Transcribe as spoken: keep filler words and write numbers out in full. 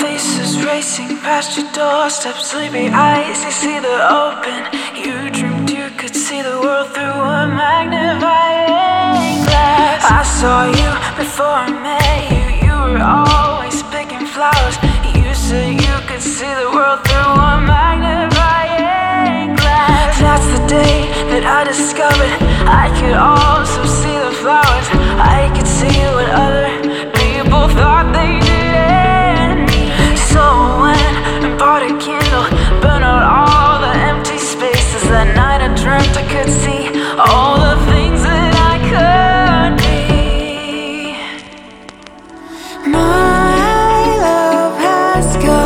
faces racing past your doorstep, sleepy eyes, you see the open. You dreamed you could see the world through a magnifying glass. I saw you before I met you. You were always picking flowers. You said you could see the world through a magnifying glass. That's the day that I discovered I could also see the flowers. I could see what other people thought they did. So I went and bought a candle, burn out all the empty spaces. That night I dreamt I could see all the things that I could be. My love has gone.